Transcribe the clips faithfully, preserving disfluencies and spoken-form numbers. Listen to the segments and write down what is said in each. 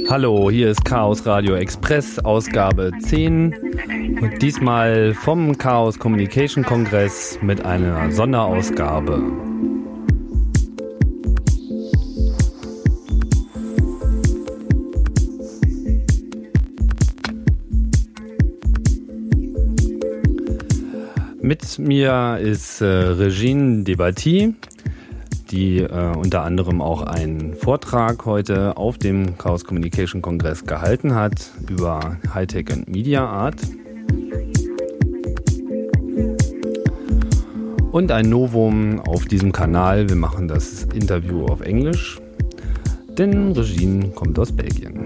Hallo, hier ist Chaos Radio Express, Ausgabe zehn. Und diesmal vom Chaos Communication Kongress mit einer Sonderausgabe. Mit mir ist äh, Regine Debatty, die äh, unter anderem auch einen Vortrag heute auf dem Chaos Communication Kongress gehalten hat über Hightech und Media Art. Und ein Novum auf diesem Kanal, wir machen das Interview auf Englisch, denn Regine kommt aus Belgien.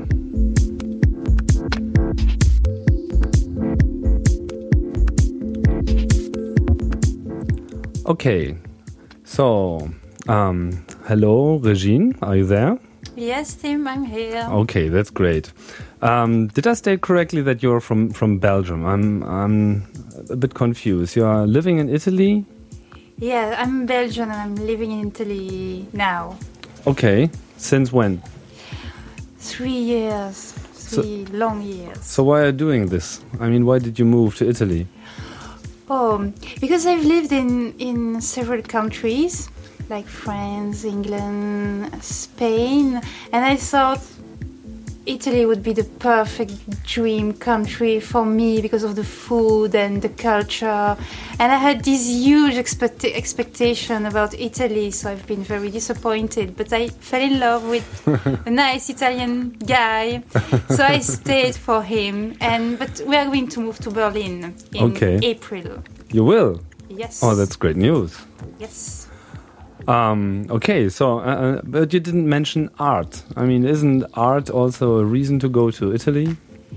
Okay, so, um, hello, Regine, are you there? Yes, Tim, I'm here. Okay, that's great. Um, did I state correctly that you're from, from Belgium? I'm, I'm a bit confused. You are living in Italy? Yeah, I'm Belgian and I'm living in Italy now. Okay, since when? Three years, three so, long years. So why are you doing this? I mean, why did you move to Italy? Oh, because I've lived in, in several countries, like France, England, Spain, and I thought Italy would be the perfect dream country for me because of the food and the culture. And I had this huge expect- expectation about Italy, so I've been very disappointed. But I fell in love with a nice Italian guy, so I stayed for him. And but we are going to move to Berlin in okay. April. You will? Yes. Oh, that's great news. Yes. Um, okay, so, uh, but you didn't mention art. I mean, isn't art also a reason to go to Italy?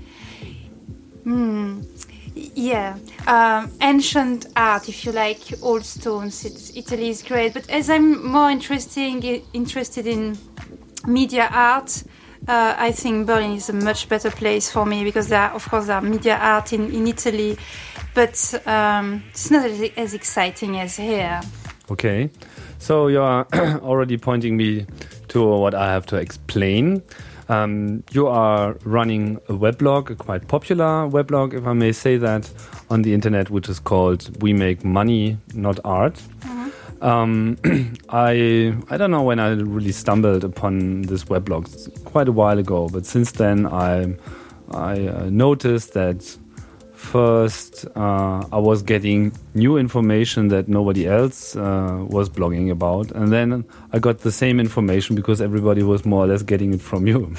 Mm, yeah, um, ancient art, if you like, old stones. It's, Italy is great, but as I'm more interesting, interested in media art, uh, I think Berlin is a much better place for me because there are, of course, there are media art in, in Italy, but um, it's not as, as exciting as here. Okay. So you're already pointing me to what I have to explain. Um, you are running a weblog, a quite popular weblog, if I may say that, on the internet, which is called We Make Money, Not Art. Mm-hmm. Um, I I don't know when I really stumbled upon this weblog, quite a while ago, but since then I I uh, noticed that first, uh, I was getting new information that nobody else uh, was blogging about. And then I got the same information because everybody was more or less getting it from you.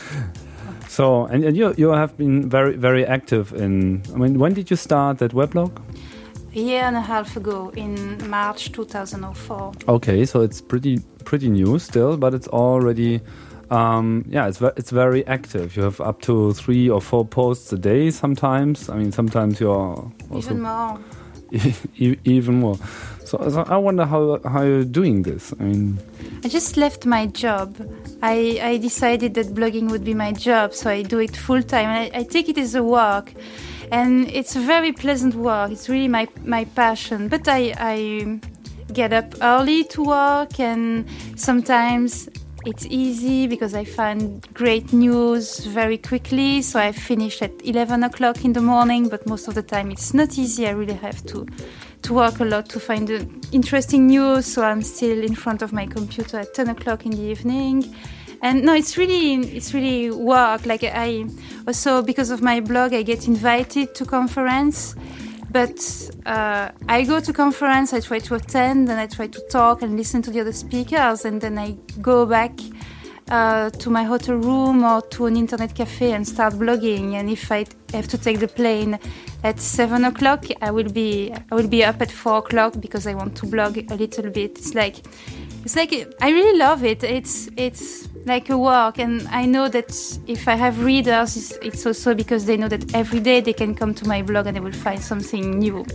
So, and, and you you have been very, very active in, I mean, when did you start that weblog? A year and a half ago, in March two thousand four. Okay, so it's pretty pretty new still, but it's already... Um, yeah, it's it's very active. You have up to three or four posts a day sometimes. I mean, sometimes you're also even more. e- even more. So, so I wonder how how you're doing this. I mean, I just left my job. I I decided that blogging would be my job, so I do it full time. I, I take it as a work, and it's a very pleasant work. It's really my my passion. But I I get up early to work, and sometimes it's easy because I find great news very quickly, so I finish at eleven o'clock in the morning, but most of the time it's not easy. I really have to, to work a lot to find the interesting news, so I'm still in front of my computer at ten o'clock in the evening. And no, it's really it's really work. Like I also, because of my blog, I get invited to conference. But uh, I go to conference, I try to attend, and I try to talk and listen to the other speakers, and then I go back uh, to my hotel room or to an internet cafe and start blogging. And if I have to take the plane at seven o'clock, I will be I will be up at four o'clock because I want to blog a little bit. It's like it's like I really love it. It's it's like a work, and I know that if I have readers, it's, it's also because they know that every day they can come to my blog and they will find something new.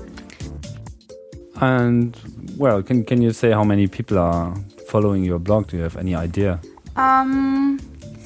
And well, can can you say how many people are following your blog? Do you have any idea? Um,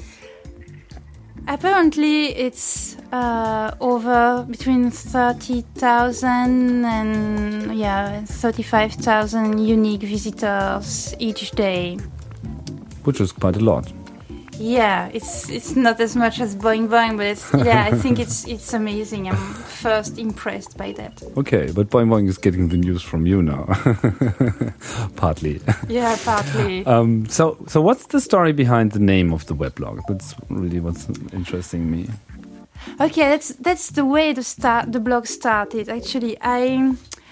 apparently, it's uh, over between thirty thousand and yeah, thirty-five thousand unique visitors each day. Which is quite a lot. Yeah, it's it's not as much as Boing Boing, but it's, yeah, I think it's it's amazing. I'm first impressed by that. Okay, but Boing Boing is getting the news from you now, partly. Yeah, partly. um, so, so what's the story behind the name of the weblog? That's really what's interesting me. Okay, that's that's the way the start the blog started. Actually, I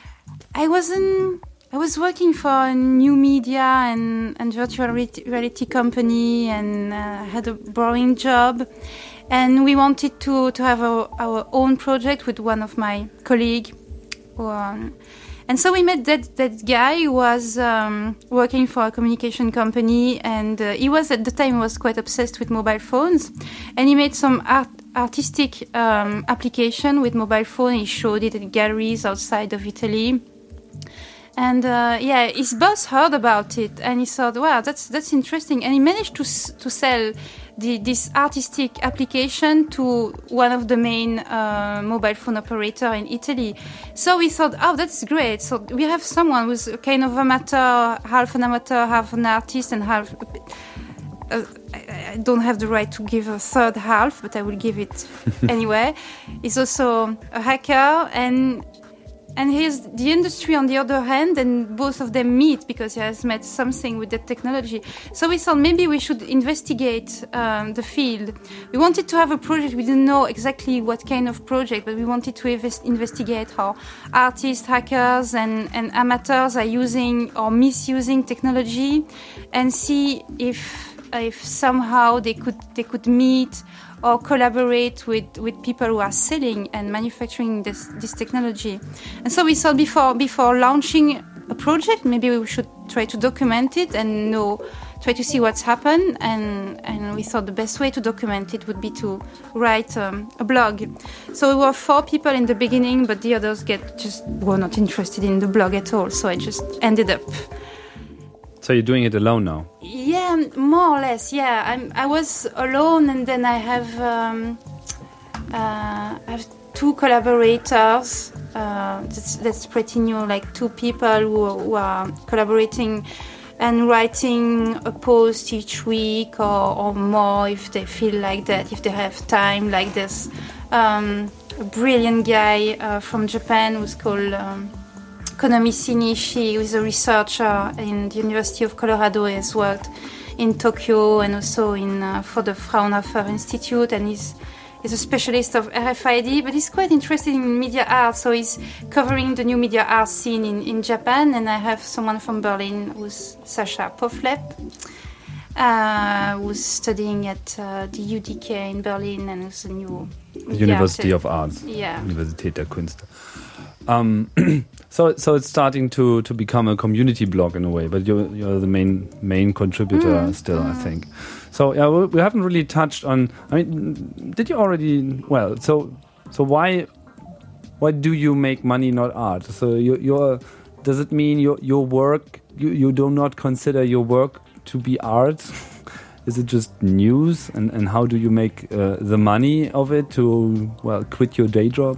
I wasn't. I was working for a new media and, and virtual reality, reality company, and uh, had a boring job. And we wanted to, to have our, our own project with one of my colleagues. Um, and so we met that, that guy who was um, working for a communication company, and uh, he was at the time was quite obsessed with mobile phones. And he made some art, artistic um, application with mobile phone. He showed it at galleries outside of Italy. And uh, yeah, his boss heard about it, and he thought, "Wow, that's that's interesting." And he managed to to sell the, this artistic application to one of the main uh, mobile phone operator in Italy. So we thought, "Oh, that's great!" So we have someone who's kind of amateur, half an amateur, half an artist, and half. Uh, I, I don't have the right to give a third half, but I will give it anyway. He's also a hacker, and. And here's the industry on the other hand, and both of them meet because he has met something with the technology. So we thought maybe we should investigate um, the field. We wanted to have a project. We didn't know exactly what kind of project, but we wanted to invest- investigate how artists, hackers, and, and amateurs are using or misusing technology, and see if if somehow they could they could meet or collaborate with, with people who are selling and manufacturing this, this technology. And so we thought before before launching a project, maybe we should try to document it and know, try to see what's happened. And, and we thought the best way to document it would be to write um, a blog. So we were four people in the beginning, but the others get just were not interested in the blog at all. So I just ended up. So you're doing it alone now? Yeah, more or less. Yeah, I'm. I was alone, and then I have um, uh, I have two collaborators. Uh, that's, that's pretty new. Like two people who, who are collaborating and writing a post each week or, or more if they feel like that, if they have time. Like this um, a brilliant guy uh, from Japan who's called. Um, Konomisi Nishi, who is a researcher in the University of Colorado. He has worked in Tokyo and also in uh, for the Fraunhofer Institute, and he's, he's a specialist of R F I D, but he's quite interested in media art, so he's covering the new media art scene in, in Japan. And I have someone from Berlin, who's Sasha Poflep, uh, who's studying at uh, the U D K in Berlin, and who's a new University of Arts. Yeah. Universität der Künste. Um, so, so it's starting to, to become a community blog in a way, but you're you're the main main contributor mm, still, mm. I think. So yeah, we, we haven't really touched on. I mean, did you already? Well, so so why why do you make money, not art? So you, you're does it mean your your work you you do not consider your work to be art? Is it just news? And and how do you make uh, the money of it to well quit your day job?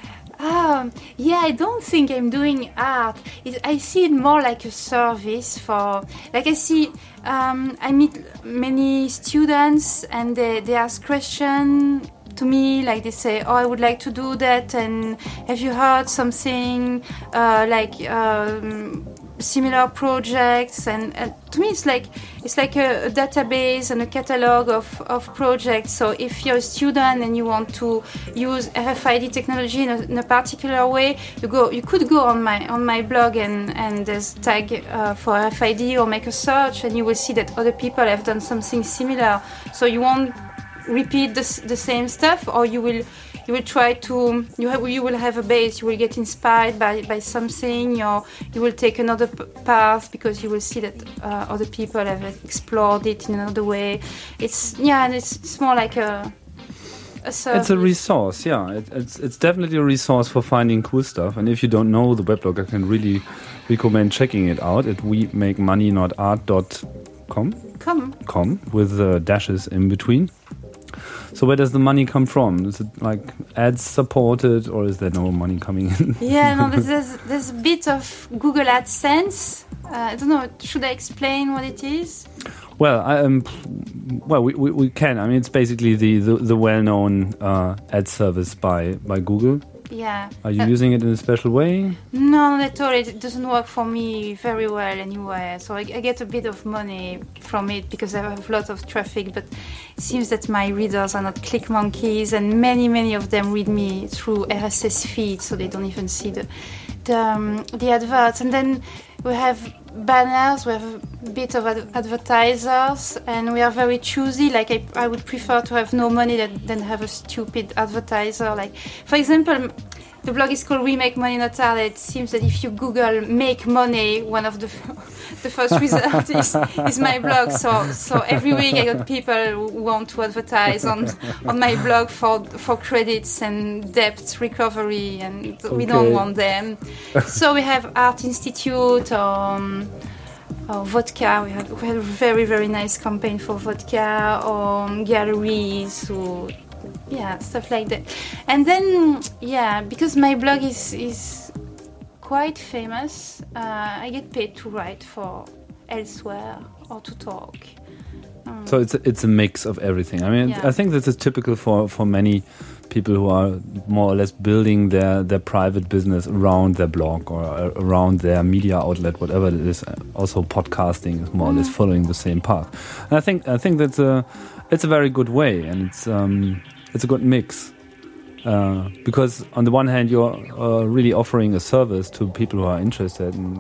Um, yeah, I don't think I'm doing art. It, I see it more like a service for, like I see, um, I meet many students and they, they ask questions to me, like they say, oh, I would like to do that, and have you heard something, uh, like, um, similar projects, and, and to me it's like it's like a, a database and a catalog of, of projects. So if you're a student and you want to use R F I D technology in a, in a particular way, you go you could go on my on my blog and and there's tag uh, for R F I D or make a search, and you will see that other people have done something similar. So you won't repeat the, the same stuff, or you will you will try to you have you will have a base. You will get inspired by, by something, or you will take another p- path because you will see that uh, other people have explored it in another way. It's yeah, and it's, it's more like a a service. It's a resource, yeah. It, it's it's definitely a resource for finding cool stuff. And if you don't know the weblog, I can really recommend checking it out at we make money not art dot com. Com. Com with uh, dashes in between. So where does the money come from? Is it like ads supported, or is there no money coming in? Yeah, no, there's, there's, there's a bit of Google AdSense. Uh, I don't know, should I explain what it is? Well, I, um, well, we, we, we can. I mean, it's basically the, the, the well-known uh, ad service by, by Google. Yeah. Are you uh, using it in a special way? No, not at all. It doesn't work for me very well anyway. So I, I get a bit of money from it because I have a lot of traffic. But it seems that my readers are not click monkeys, and many, many of them read me through R S S feed, so they don't even see the the, um, the adverts. And then we have banners, we have a bit of ad- advertisers, and we are very choosy. Like I, I would prefer to have no money than, than have a stupid advertiser. Like, for example, the blog is called We Make Money Not Hard. It seems that if you Google "make money," one of the f- the first results is, is my blog. So so every week I got people who want to advertise on on my blog for for credits and debt recovery, and we Okay. don't want them. So we have Art Institute or, um, or vodka. We had, we had a very very nice campaign for vodka, or um, galleries who. Yeah, stuff like that. And then, yeah, because my blog is is quite famous, uh, I get paid to write for elsewhere or to talk. Um, So it's a, it's a mix of everything. I mean, Yeah. I think this is typical for, for many people who are more or less building their, their private business around their blog or uh, around their media outlet, whatever it is. Also, podcasting is more or less following the same path. And I think I think that's a it's a very good way, and it's um, it's a good mix. Uh, because on the one hand, you're uh, really offering a service to people who are interested and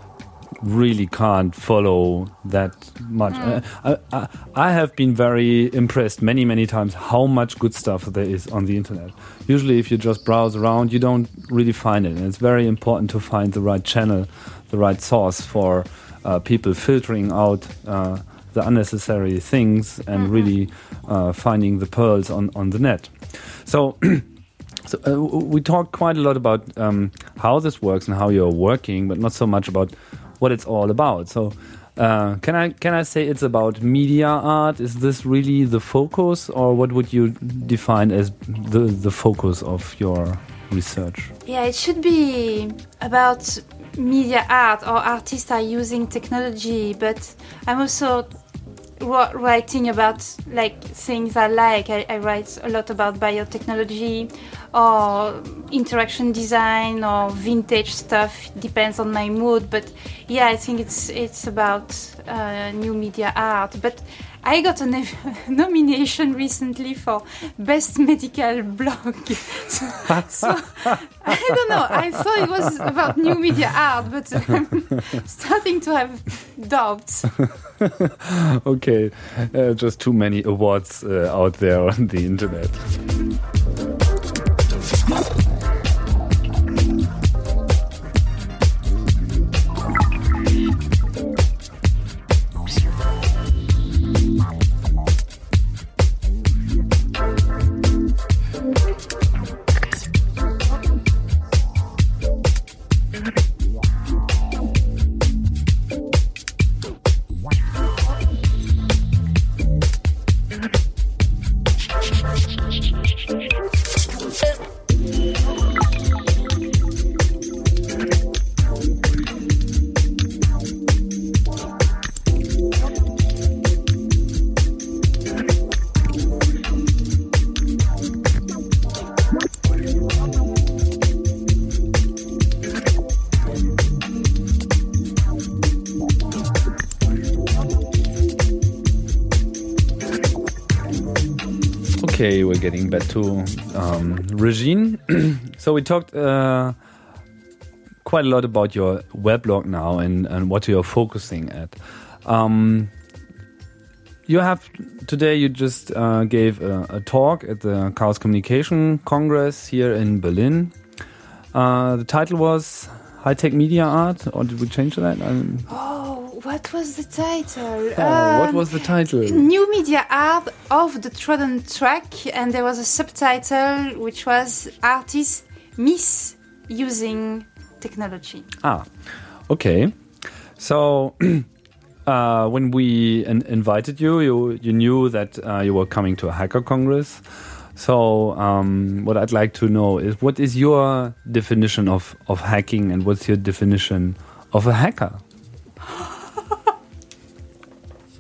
really can't follow that much. Mm. Uh, I, I, I have been very impressed many, many times how much good stuff there is on the internet. Usually if you just browse around, you don't really find it. And it's very important to find the right channel, the right source for uh, people filtering out uh, the unnecessary things and Mm-hmm. really uh, finding the pearls on, on the net. So... So uh, we talked quite a lot about um, how this works and how you're working, but not so much about what it's all about. So uh, can I can I say it's about media art? Is this really the focus, or what would you define as the the focus of your research? Yeah, it should be about media art, or artists are using technology, but I'm also wr- writing about like things I like. I, I write a lot about biotechnology or interaction design or vintage stuff. Depends on my mood, but yeah, I think it's it's about uh, new media art. But I got a ne- nomination recently for best medical blog. so, so I don't know. I thought it was about new media art, but I'm starting to have doubts. Okay, uh, just too many awards uh, out there on the internet. Okay, we're getting back to um, Regine. So we talked uh, quite a lot about your weblog now and, and what you're focusing at. Um, you have today. You just uh, gave a, a talk at the Chaos Communication Congress here in Berlin. Uh, the title was High Tech Media Art, or did we change that? Um, Oh, what was the title? oh, what Um, was the title? New Media Art of the Trodden Track, and there was a subtitle which was Artists Misusing Technology. Ah, okay. So uh, when we in- invited you, you you knew that uh, you were coming to a hacker congress. So um, what I'd like to know is, what is your definition of, of hacking, and what's your definition of a hacker?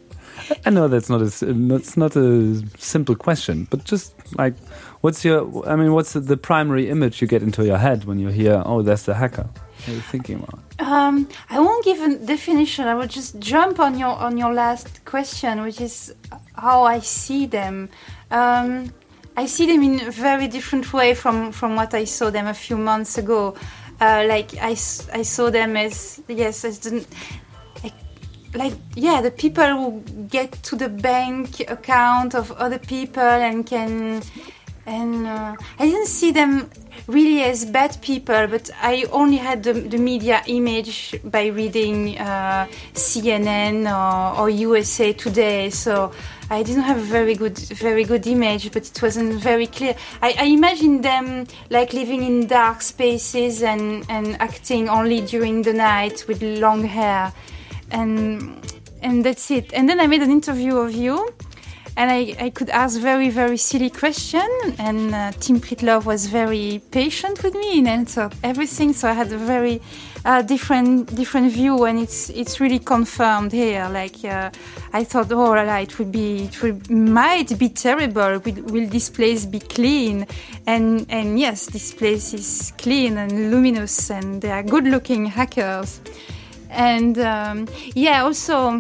I know that's not a, it's not a simple question, but just like, what's your, I mean, what's the, the primary image you get into your head when you hear, oh, that's the hacker? What are you thinking about? Um, I won't give a definition. I will just jump on your on your last question, which is how I see them. Um, I see them in a very different way from, from what I saw them a few months ago. Uh, like I, I saw them as yes as the, like, like yeah the people who get to the bank account of other people and can and uh, I didn't see them really as bad people, but I only had the, the media image by reading uh, C N N or, or U S A Today, so I didn't have a very good, very good image, but it wasn't very clear. I, I imagined them like living in dark spaces and, and acting only during the night with long hair, and and that's it. And then I made an interview of you. And I, I could ask very, very silly questions, and uh, Tim Pritlove was very patient with me and answered everything. So I had a very uh, different different view, and it's it's really confirmed here. Like uh, I thought, oh, la, la, it would be it would, might be terrible. Will, will this place be clean? And and yes, this place is clean and luminous, and they are good-looking hackers. And um, yeah, also.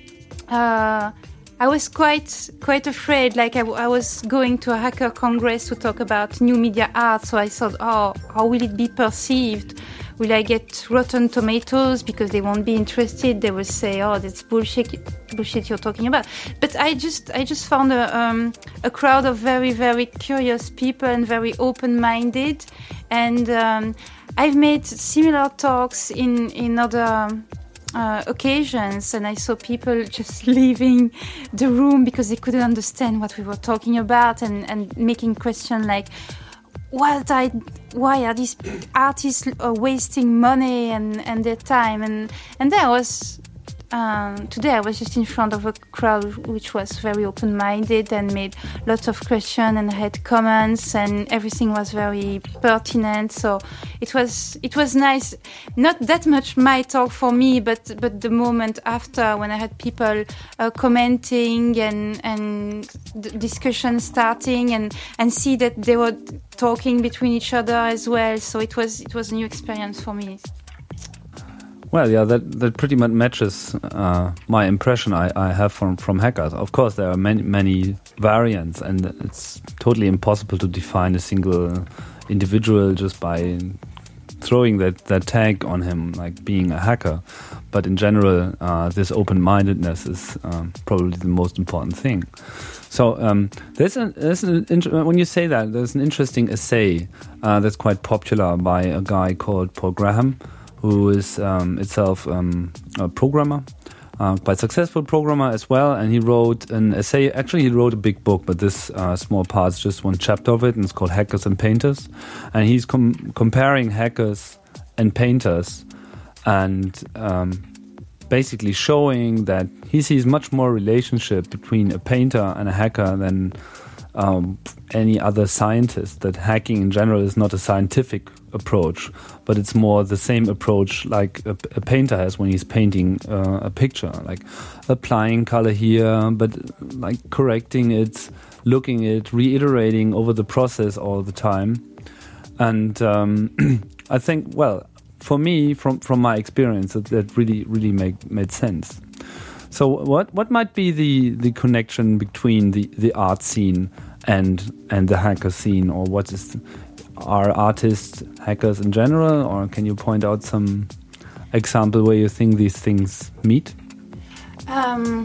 Uh, I was quite quite afraid, like I, I was going to a hacker congress to talk about new media art, so I thought, oh, how will it be perceived? Will I get rotten tomatoes because they won't be interested? They will say, oh, that's bullshit, bullshit you're talking about. But I just I just found a, um, a crowd of very, very curious people and very open-minded. And um, I've made similar talks in, in other... Uh, occasions, and I saw people just leaving the room because they couldn't understand what we were talking about, and, and making questions like, what I, why are these artists uh, wasting money and, and their time? And, and there was, um, today I was just in front of a crowd which was very open-minded and made lots of questions and had comments, and everything was very pertinent. So it was it was nice. Not that much my talk for me, but but the moment after, when I had people uh, commenting and and the discussion starting, and and see that they were talking between each other as well. So it was it was a new experience for me. Well, yeah, that, that pretty much matches uh, my impression I, I have from, from hackers. Of course, there are many many variants, and it's totally impossible to define a single individual just by throwing that, that tag on him, like being a hacker. But in general, uh, this open-mindedness is um, probably the most important thing. So um, there's an, there's an when you say that, there's an interesting essay uh, that's quite popular by a guy called Paul Graham, who is um, itself um, a programmer, uh, quite successful programmer as well. And he wrote an essay. Actually, he wrote a big book, but this uh, small part is just one chapter of it, and it's called Hackers and Painters. And he's com- comparing hackers and painters, and um, basically showing that he sees much more relationship between a painter and a hacker than um, any other scientist. That hacking in general is not a scientific approach, but it's more the same approach like a, a painter has when he's painting uh, a picture, like applying color here, but like correcting it, looking it, reiterating over the process all the time. And um, I think, well, for me, from from my experience, that, that really really make, made sense. So what what might be the, the connection between the, the art scene and and the hacker scene, or what is the, are artists hackers in general, or can you point out some example where you think these things meet? Um,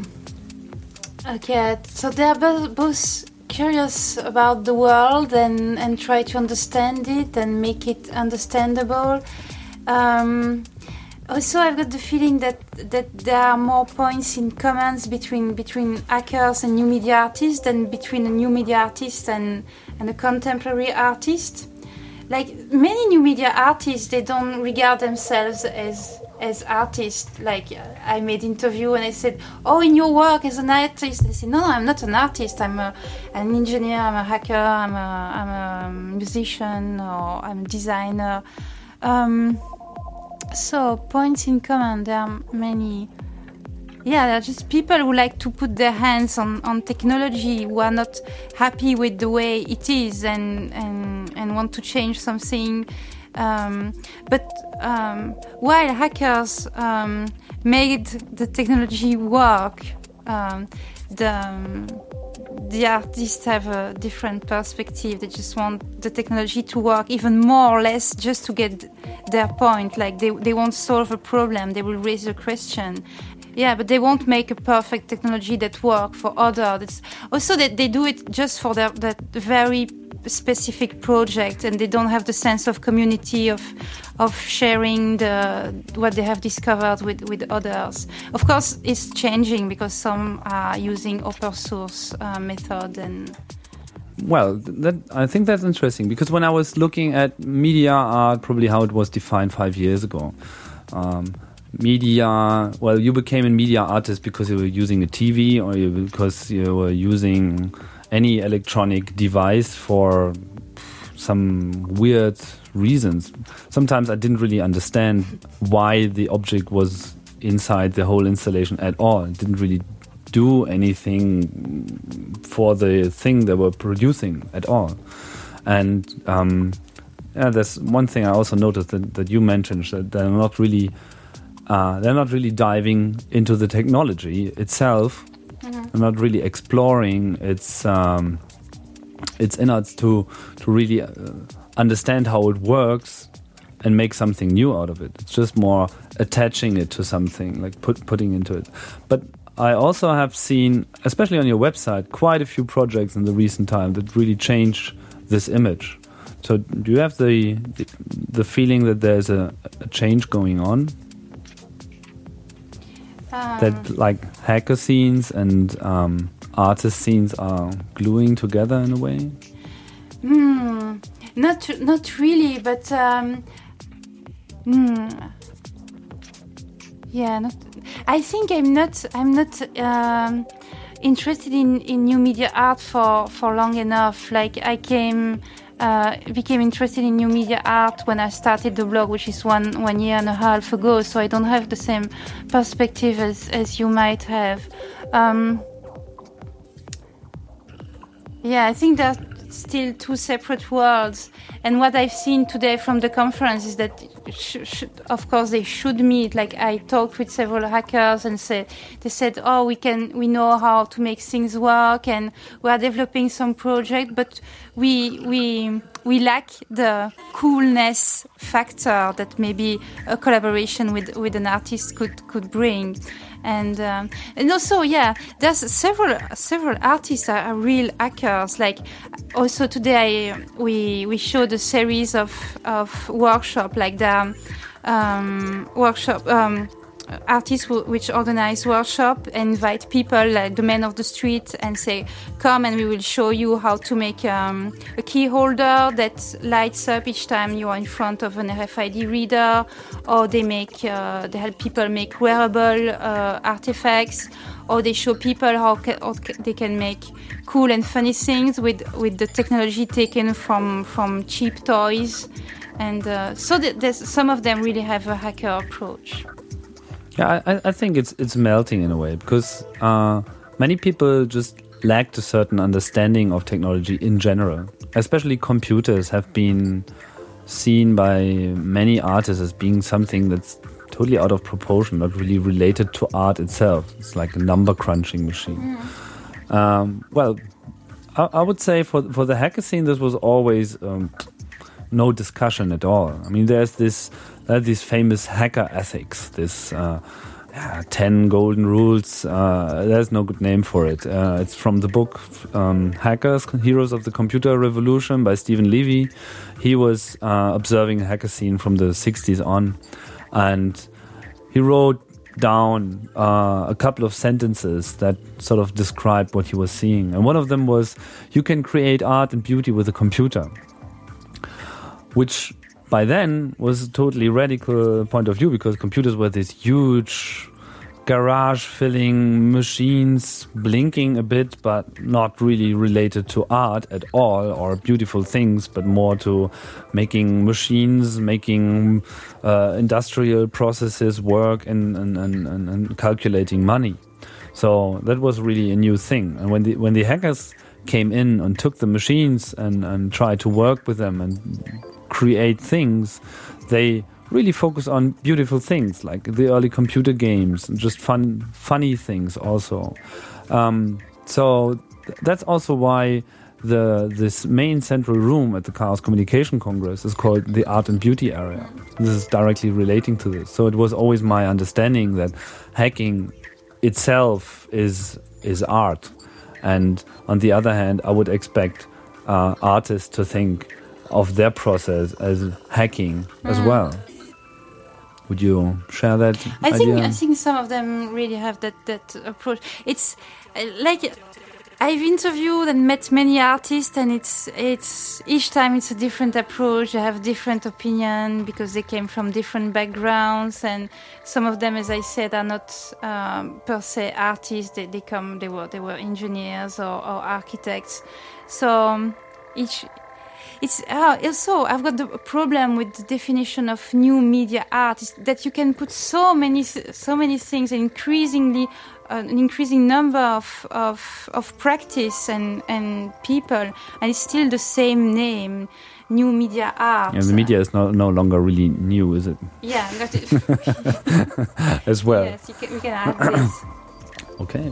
okay, so they are both, both curious about the world and, and try to understand it and make it understandable. Um, also, I've got the feeling that, that there are more points in commons between between hackers and new media artists than between a new media artist and, and a contemporary artist. Like many new media artists, they don't regard themselves as as artists. Like I made interview and I said, "Oh, in your work as an artist," they say, "No, no, I'm not an artist. I'm a, an engineer. I'm a hacker. I'm a I'm a musician, or I'm a designer." Um, so points in common, there are many. yeah, they're just people who like to put their hands on, on technology, who are not happy with the way it is and and, and want to change something. Um, but um, while hackers um, made the technology work, um, the um, the artists have a different perspective. They just want the technology to work even more or less just to get their point. Like they they won't solve a problem, they will raise a question. Yeah, but they won't make a perfect technology that works for others. It's also that they do it just for their that very specific project, and they don't have the sense of community of of sharing the what they have discovered with, with others. Of course, it's changing because some are using open source uh, method and. Well, that, I think that's interesting because when I was looking at media art, probably how it was defined five years ago. Um, Media, well, you became a media artist because you were using a T V or you, because you were using any electronic device for some weird reasons. Sometimes I didn't really understand why the object was inside the whole installation at all. It didn't really do anything for the thing they were producing at all. And um, yeah, there's one thing I also noticed that, that you mentioned, that they're not really Uh, they're not really diving into the technology itself. Mm-hmm. They're not really exploring its um, its innards to to really uh, understand how it works and make something new out of it. It's just more attaching it to something, like put putting into it. But I also have seen, especially on your website, quite a few projects in the recent time that really change this image. So do you have the the, the feeling that there's a, a change going on? Um, that like hacker scenes and um, artist scenes are gluing together in a way? Mm, not not really, but um, mm, yeah. Not, I think I'm not. I'm not um, interested in, in new media art for, for long enough. Like I came. Uh, became interested in new media art when I started the blog, which is one one year and a half ago. So I don't have the same perspective as, as you might have. Um, yeah, I think they're still two separate worlds. And what I've seen today from the conference is that, sh- sh- of course, they should meet. Like I talked with several hackers, and said they said, "Oh, we can, we know how to make things work, and we are developing some project, but we we we lack the coolness factor that maybe a collaboration with with an artist could could bring." And um, and also, yeah, there's several several artists are, are real hackers. Like also today, I, we we showed a series of of workshop, like the um, workshop um, artists w- which organize workshop and invite people, like the men of the street, and say, "Come and we will show you how to make um, a key holder that lights up each time you are in front of an R F I D reader," or they make uh, they help people make wearable uh, artifacts, or they show people how, ca- how ca- they can make cool and funny things with with the technology taken from from cheap toys, and uh, so th- there's some of them really have a hacker approach. Yeah, I, I think it's it's melting in a way because uh, many people just lacked a certain understanding of technology in general. Especially computers have been seen by many artists as being something that's totally out of proportion, not really related to art itself. It's like a number crunching machine. Mm. Um, well, I, I would say for for the hacker scene, this was always um, no discussion at all. I mean, there's this. Uh, these famous hacker ethics, this uh, yeah, ten golden rules. Uh, there's no good name for it. Uh, it's from the book um, Hackers, Heroes of the Computer Revolution by Stephen Levy. He was uh, observing a hacker scene from the sixties on, and he wrote down uh, a couple of sentences that sort of described what he was seeing. And one of them was, "You can create art and beauty with a computer," which by then was a totally radical point of view because computers were this huge garage filling machines blinking a bit, but not really related to art at all or beautiful things, but more to making machines, making uh, industrial processes work and, and, and, and calculating money. So that was really a new thing. And when the when the hackers came in and took the machines and, and tried to work with them and create things, they really focus on beautiful things like the early computer games and just fun, funny things also. Um, so th- that's also why the this main central room at the Chaos Communication Congress is called the Art and Beauty area. This is directly relating to this. So it was always my understanding that hacking itself is is art, and on the other hand, I would expect uh, artists to think of their process as hacking mm. as well. Would you share that I idea? think I think some of them really have that that approach. It's uh, like I've interviewed and met many artists, and it's it's each time it's a different approach. They have different opinion because they came from different backgrounds, and some of them, as I said, are not um, per se artists. They, they come they were they were engineers or, or architects. So um, each. It's uh, also I've got the problem with the definition of new media art is that you can put so many so many things, and increasingly uh, an increasing number of of, of practice and, and people, and it's still the same name, new media art. Yeah, the media is no no longer really new, is it? Yeah, that is as well. Yes, you can, we can add this. Okay.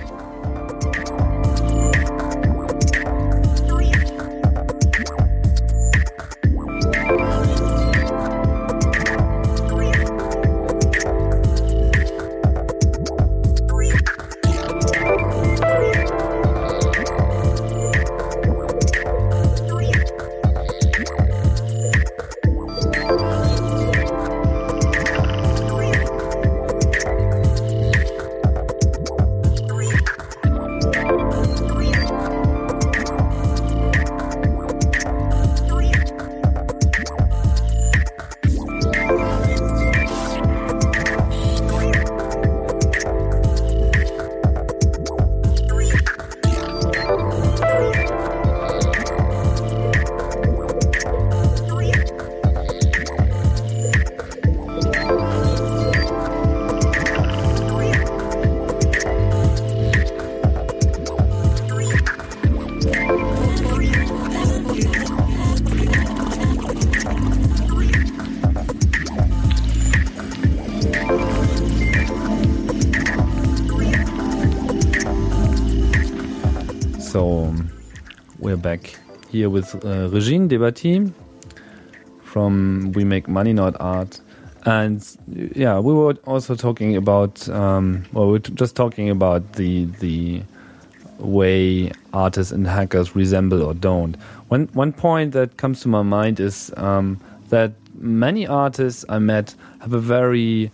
So we're back here with uh, Regine Debatty from We Make Money Not Art, and yeah, we were also talking about um, well, we were just talking about the the way artists and hackers resemble or don't. One one point that comes to my mind is um, that many artists I met have a very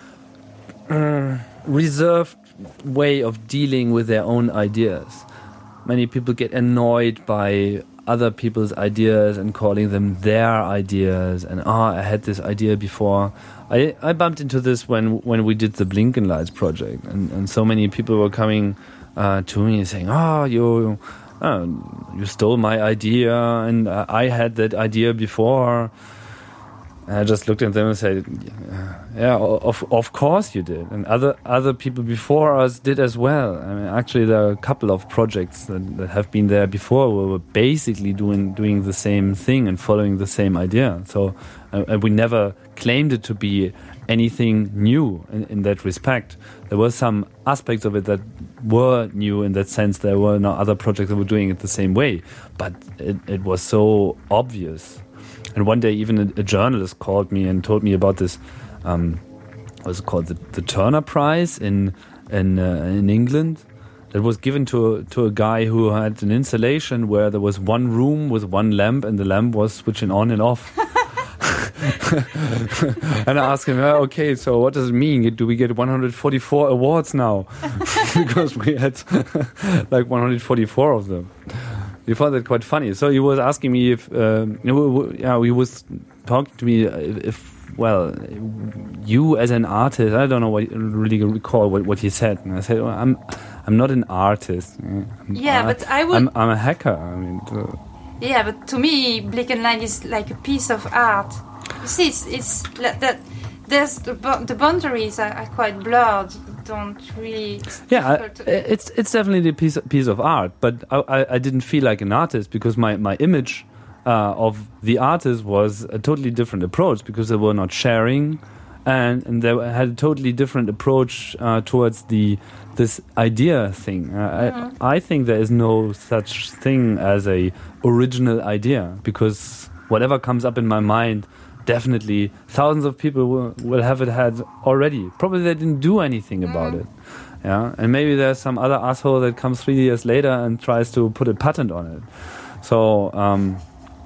uh, reserved way of dealing with their own ideas. Many people get annoyed by other people's ideas and calling them their ideas, and ah, oh, I had this idea before. I, I bumped into this when when we did the Blinken Lights project, and, and so many people were coming uh, to me saying, oh, you uh, you stole my idea, and uh, I had that idea before. And I just looked at them and said, yeah, of of course you did. And other other people before us did as well. I mean, actually, there are a couple of projects that, that have been there before where we're basically doing doing the same thing and following the same idea. So uh, and we never claimed it to be anything new in, in that respect. There were some aspects of it that were new in that sense. There were no other projects that were doing it the same way. But it, it was so obvious. And one day, even a, a journalist called me and told me about this. Um, what was it called? The, the Turner Prize in in uh, in England. That was given to a, to a guy who had an installation where there was one room with one lamp, and the lamp was switching on and off. And I asked him, oh, okay, so what does it mean? Do we get one hundred forty-four awards now? Because we had like one hundred forty-four of them. He found that quite funny. So he was asking me if, um, you know, yeah, he was talking to me if well, you as an artist, I don't know what really recall what, what he said. And I said, well, I'm I'm not an artist. I'm, yeah, I, but I would. I'm, I'm a hacker. I mean. Uh, yeah, but to me, Bleak and Line is like a piece of art. You see, it's, it's that there's the, the boundaries are, are quite blurred. Don't really. It's yeah, I, it's it's definitely a piece piece of art, but I, I, I didn't feel like an artist because my my image uh, of the artist was a totally different approach because they were not sharing, and and they had a totally different approach uh, towards the this idea thing. Uh, mm-hmm. I I think there is no such thing as a original idea because whatever comes up in my mind. Definitely, thousands of people will, will have it had already. Probably they didn't do anything about mm. it. Yeah, and maybe there's some other asshole that comes three years later and tries to put a patent on it. So um,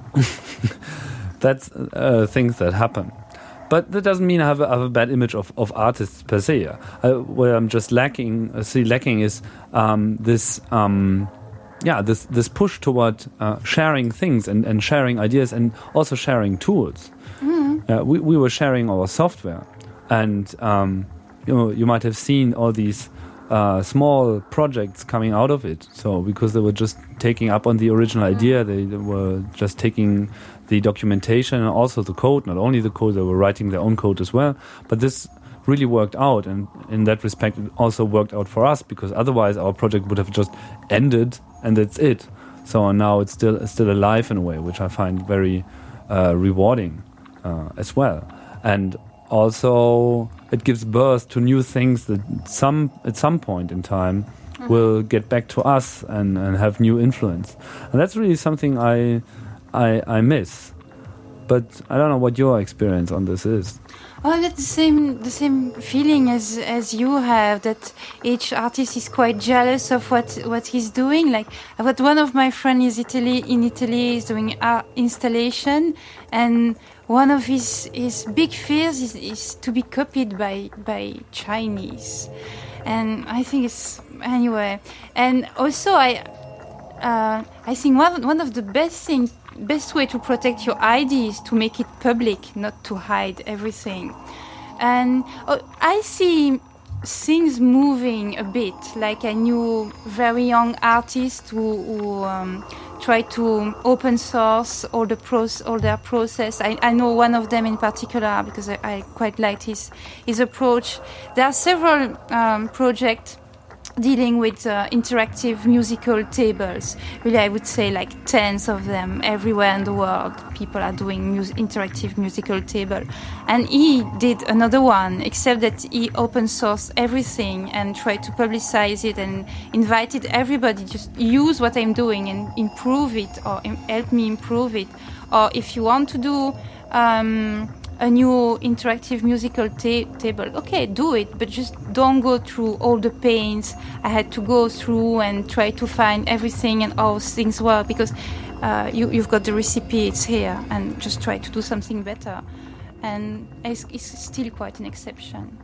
that's uh, things that happen. But that doesn't mean I have a, have a bad image of, of artists per se. Uh, what I'm just lacking, uh, see, lacking is um, this. Um, Yeah, this this push toward uh, sharing things and, and sharing ideas and also sharing tools. Mm. Uh, we we were sharing our software, and um, you know you might have seen all these uh, small projects coming out of it. So because they were just taking up on the original idea, they, they were just taking the documentation and also the code. Not only the code, they were writing their own code as well. But this really worked out, and in that respect, it also worked out for us because otherwise our project would have just ended. And that's it. So now it's still it's still alive in a way, which I find very uh, rewarding uh, as well. And also, it gives birth to new things that some at some point in time mm-hmm. will get back to us and, and have new influence. And that's really something I, I I miss. But I don't know what your experience on this is. Oh, I get the same the same feeling as as you have, that each artist is quite jealous of what, what he's doing. Like, I've got one of my friends is Italy in Italy is doing art installation, and one of his his big fears is, is to be copied by by Chinese, and I think it's anyway. And also, I uh, I think one one of the best things. Best way to protect your I D is to make it public, not to hide everything. And oh, I see things moving a bit. Like I knew very young artists who, who um, try to open source all the pros, all their process. I, I know one of them in particular because I, I quite liked his his approach. There are several um, projects dealing with uh, interactive musical tables. Really, I would say like tens of them everywhere in the world. People are doing mus- interactive musical table. And he did another one, except that he open sourced everything and tried to publicize it and invited everybody just use what I'm doing and improve it or im- help me improve it. Or if you want to do um, a new interactive musical ta- table, okay, do it, but just don't go through all the pains I had to go through and try to find everything and how things work, because uh, you, you've got the recipe, it's here, and just try to do something better. And it's, it's still quite an exception.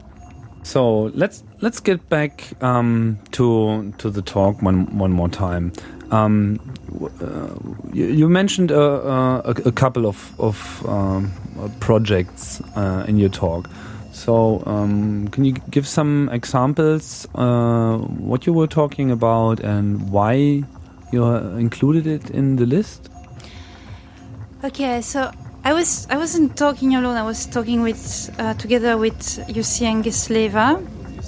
So let's let's get back um, to to the talk one one more time. Um, uh, you, you mentioned uh, uh, a, a couple of of um, projects uh, in your talk. So um, can you give some examples uh, what you were talking about and why you included it in the list? Okay, so I was I wasn't talking alone. I was talking with uh, together with Jussi Engesleva.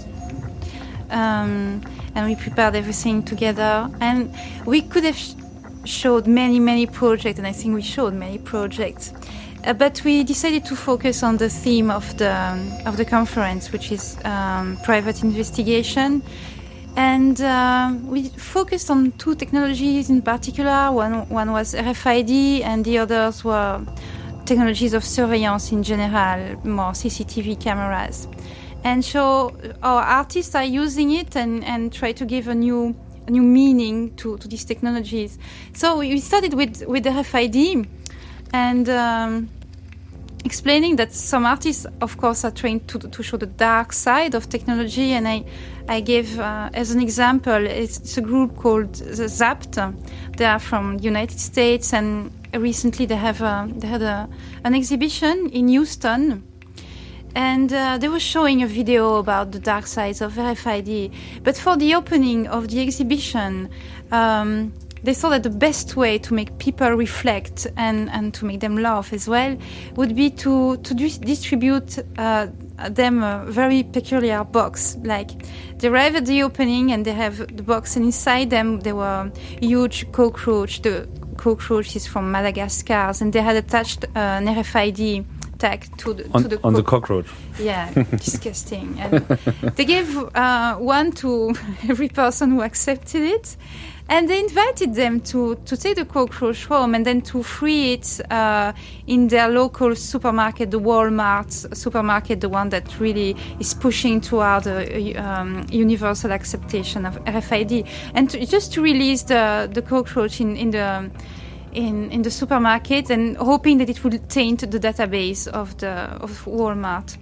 Um, and we prepared everything together, and we could have sh- showed many many projects, and I think we showed many projects, uh, but we decided to focus on the theme of the um, of the conference, which is um, private investigation, and uh, we focused on two technologies in particular. One one was R F I D, and the others were technologies of surveillance in general, more C C T V cameras. And so our artists are using it and, and try to give a new a new meaning to, to these technologies. So we started with, with R F I D and um, explaining that some artists, of course, are trying to, to show the dark side of technology. And I, I gave, uh, as an example, it's, it's a group called the Zapped. They are from the United States, and recently they have uh, they had a, an exhibition in Houston, and uh, they were showing a video about the dark sides of R F I D. But for the opening of the exhibition, um, they thought that the best way to make people reflect and, and to make them laugh as well would be to, to dis- distribute uh, them a very peculiar box. Like, they arrive at the opening and they have the box, and inside them there were huge cockroach. The cockroach is from Madagascar, and they had attached uh, an R F I D tag to the, on, to the, on co- the cockroach. Yeah, disgusting. And they gave uh, one to every person who accepted it. And they invited them to, to take the cockroach home and then to free it uh, in their local supermarket, the Walmart supermarket, the one that really is pushing toward a, um, universal acceptation of R F I D, and to, just to release the, the cockroach in, in the in, in the supermarket, and hoping that it would taint the database of the of Walmart.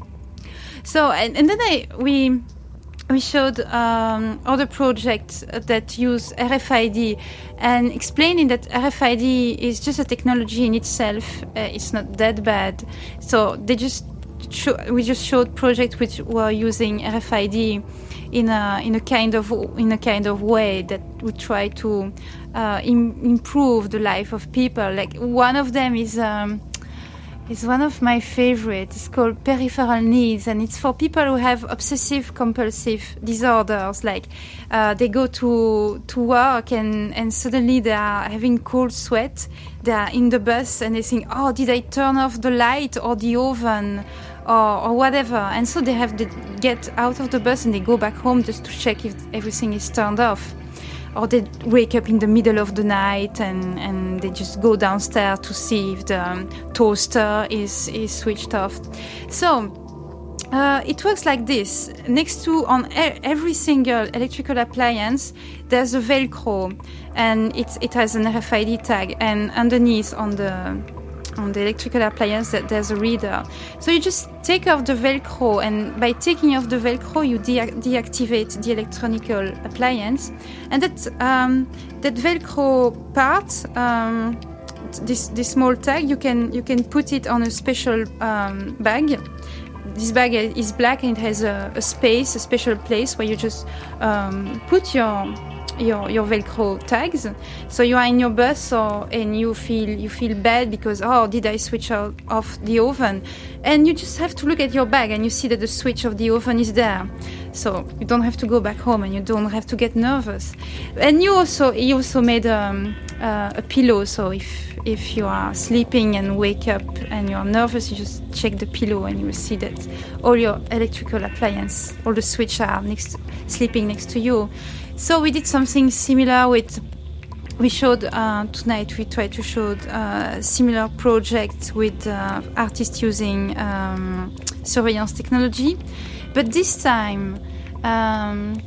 So and, and then I we. We showed um, other projects that use R F I D and explaining that R F I D is just a technology in itself. Uh, it's not that bad. So they just show, we just showed projects which were using R F I D in a in a kind of in a kind of way that would try to uh, im- improve the life of people. Like, one of them is. Um, It's one of my favorites. It's called Peripheral Needs, and it's for people who have obsessive-compulsive disorders. Like, uh, they go to to work and, and suddenly they are having cold sweat. They are in the bus and they think, oh, did I turn off the light or the oven or, or whatever? And so they have to get out of the bus and they go back home just to check if everything is turned off. Or they wake up in the middle of the night and, and they just go downstairs to see if the um, toaster is, is switched off. So uh, it works like this. Next to on e- every single electrical appliance, there's a Velcro, and it's, it has an R F I D tag. And underneath on the on the electrical appliance, there's a reader. So you just take off the Velcro, and by taking off the Velcro, you de- deactivate the electronical appliance. And that um, that Velcro part, um, this this small tag, you can you can put it on a special um, bag. This bag is black and it has a, a space, a special place where you just um, put your Your, your Velcro tags. So you are in your bus, or and you feel you feel bad because, oh, did I switch out, off the oven? And you just have to look at your bag and you see that the switch of the oven is there. So you don't have to go back home and you don't have to get nervous. And you also you also made um, uh, a pillow. So if if you are sleeping and wake up and you are nervous, you just check the pillow and you will see that all your electrical appliance, all the switches are next, sleeping next to you. So we did something similar with, we showed, uh, tonight we tried to show uh, similar project with uh, artists using um, surveillance technology. But this time, um,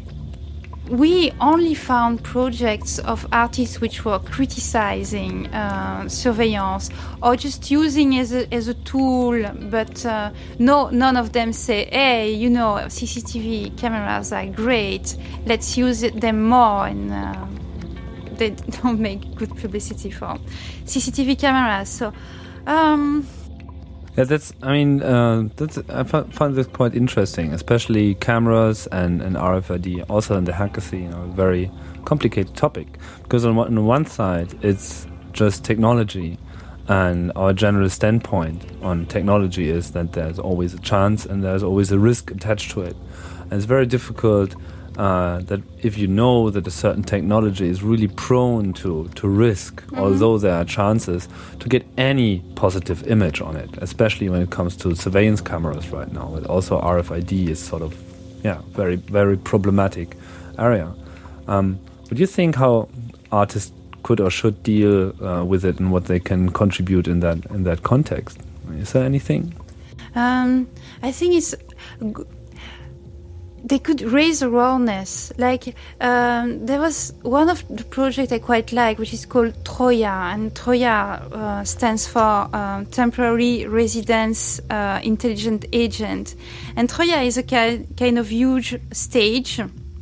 we only found projects of artists which were criticizing uh, surveillance or just using as a, as a tool, but uh, no, none of them say, hey, you know, C C T V cameras are great, let's use it, them more, and uh, they don't make good publicity for C C T V cameras. So, um, yeah, that's. I mean, uh, that's. I find this quite interesting, especially cameras and, and R F I D. Also in the hacker scene, you know, a very complicated topic, because on one, on one side it's just technology, and our general standpoint on technology is that there's always a chance and there's always a risk attached to it, and it's very difficult. Uh, that if you know that a certain technology is really prone to, to risk, mm-hmm. although there are chances to get any positive image on it, especially when it comes to surveillance cameras right now. But also R F I D is sort of, yeah, very, very problematic area. Um, what do you think how artists could or should deal uh, with it and what they can contribute in that in that context? Is there anything? Um, I think it's... G- They could raise awareness. Like, um, there was one of the projects I quite like, which is called Troya, and Troya uh, stands for uh, Temporary Residence uh, Intelligent Agent. And Troya is a ki- kind of huge stage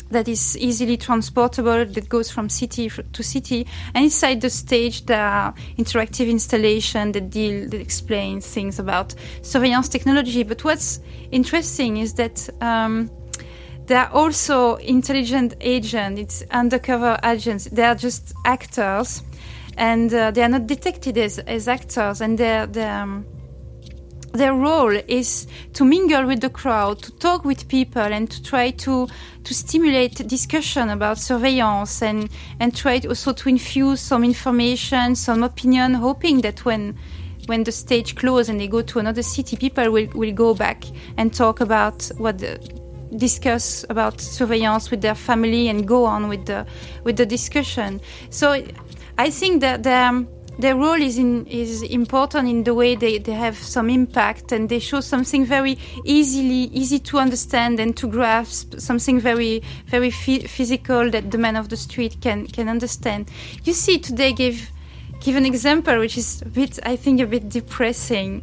that is easily transportable, that goes from city to city. And inside the stage, there are interactive installations that deal, that explain things about surveillance technology. But what's interesting is that um, there are also intelligent agents, it's undercover agents. They are just actors, and uh, they are not detected as, as actors, and they're, they're um, their role is to mingle with the crowd, to talk with people, and to try to to stimulate discussion about surveillance, and and try to also to infuse some information, some opinion, hoping that when when the stage closes and they go to another city, people will, will go back and talk about what the, discuss about surveillance with their family and go on with the with the discussion. So I think that the Their role is in, is important in the way they, they have some impact, and they show something very easily easy to understand and to grasp, something very very f- physical that the man of the street can can understand. You see, today gave give an example which is a bit, I think, a bit depressing.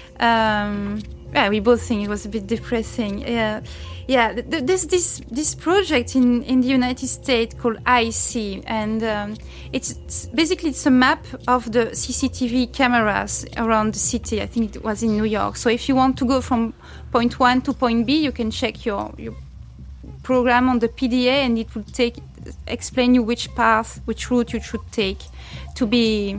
Um, yeah, we both think it was a bit depressing. Yeah. Yeah, there's this this project in, in the United States called I C, and um, it's, it's basically it's a map of the C C T V cameras around the city. I think it was in New York. So if you want to go from point one to point B, you can check your, your program on the P D A, and it will take explain you which path, which route you should take to be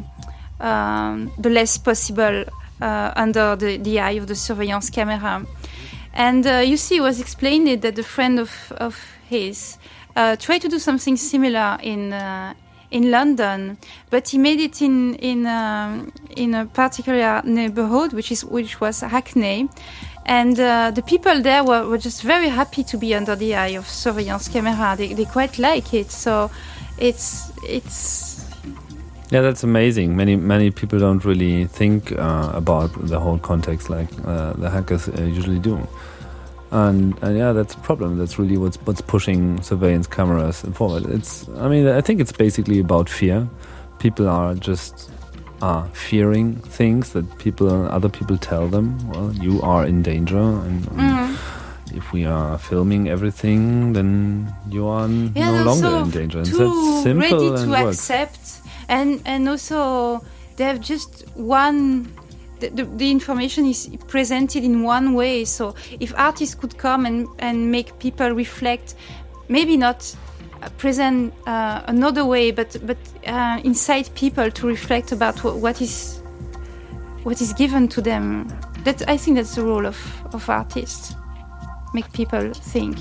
um, the less possible uh, under the, the eye of the surveillance camera. And uh, you see, it was explained that a friend of, of his uh, tried to do something similar in uh, in London, but he made it in in um, in a particular neighborhood, which is which was Hackney, and uh, the people there were, were just very happy to be under the eye of surveillance camera. They they quite like it. So it's it's. Yeah, that's amazing. Many many people don't really think uh, about the whole context like uh, the hackers uh, usually do, and, and yeah, that's a problem. That's really what's what's pushing surveillance cameras forward. It's I mean I think it's basically about fear. People are just uh, fearing things that people other people tell them. Well, you are in danger, and. and mm. If we are filming everything, then you are yeah, no longer in danger. And too that's simple ready and to works. accept. And and also they have just one. The, the, the information is presented in one way. So if artists could come and, and make people reflect, maybe not present uh, another way, but but uh, incite people to reflect about what, what is what is given to them. That I think that's the role of, of artists. Make people think.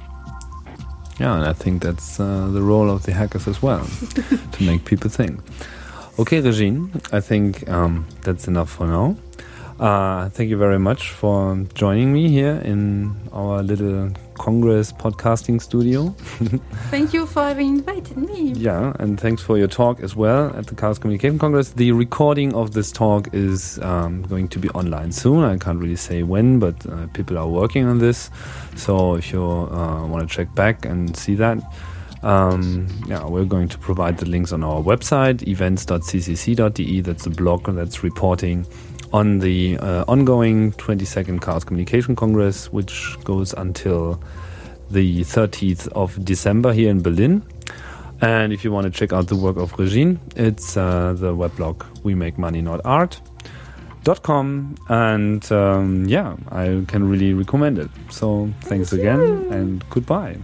Yeah, and I think that's uh, the role of the hackers as well, to make people think. Okay, Regine, I think um, that's enough for now. Uh, thank you very much for joining me here in our little Congress podcasting studio. Thank you for having invited me. Yeah, and thanks for your talk as well at the Chaos Communication Congress. The recording of this talk is um, going to be online soon. I can't really say when, but uh, people are working on this. So if you uh, want to check back and see that, um, yeah, we're going to provide the links on our website, events dot c c c dot d e. That's the blog that's reporting on the uh, ongoing twenty-second Chaos Communication Congress, which goes until the thirtieth of December here in Berlin. And if you want to check out the work of Regine, it's uh, the weblog we make money not art dot com, and um, yeah, I can really recommend it. So thanks Thank again you. And goodbye.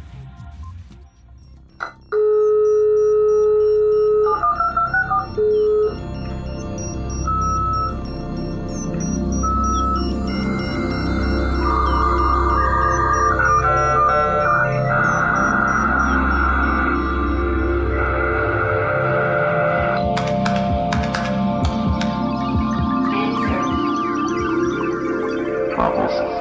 Promise.